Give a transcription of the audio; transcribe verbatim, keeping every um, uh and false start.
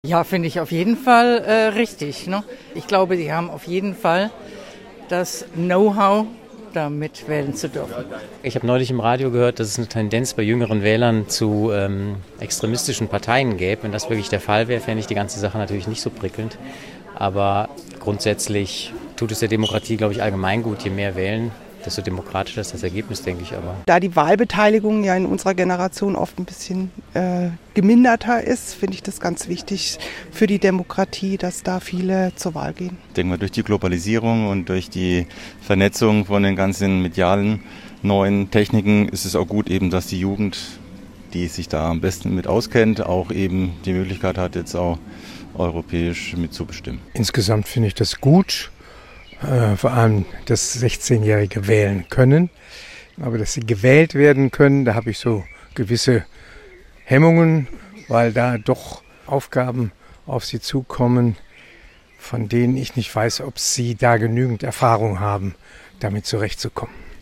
Ja, finde ich auf jeden Fall äh, richtig. Ne? Ich glaube, sie haben auf jeden Fall das Know-how, da mitwählen zu dürfen. Ich habe neulich im Radio gehört, dass es eine Tendenz bei jüngeren Wählern zu ähm, extremistischen Parteien gäbe. Wenn das wirklich der Fall wäre, fände ich die ganze Sache natürlich nicht so prickelnd. Aber grundsätzlich tut es der Demokratie, glaube ich, allgemein gut. Je mehr wählen, desto demokratischer ist das Ergebnis, denke ich. Aber da die Wahlbeteiligung ja in unserer Generation oft ein bisschen äh, geminderter ist, finde ich das ganz wichtig für die Demokratie, dass da viele zur Wahl gehen. Ich denke mal, durch die Globalisierung und durch die Vernetzung von den ganzen medialen neuen Techniken ist es auch gut, eben, dass die Jugend, die sich da am besten mit auskennt, auch eben die Möglichkeit hat, jetzt auch europäisch mitzubestimmen. Insgesamt finde ich das gut. Äh, vor allem, dass sechzehnjährige wählen können. Aber dass sie gewählt werden können, da habe ich so gewisse Hemmungen, weil da doch Aufgaben auf sie zukommen, von denen ich nicht weiß, ob sie da genügend Erfahrung haben, damit zurechtzukommen.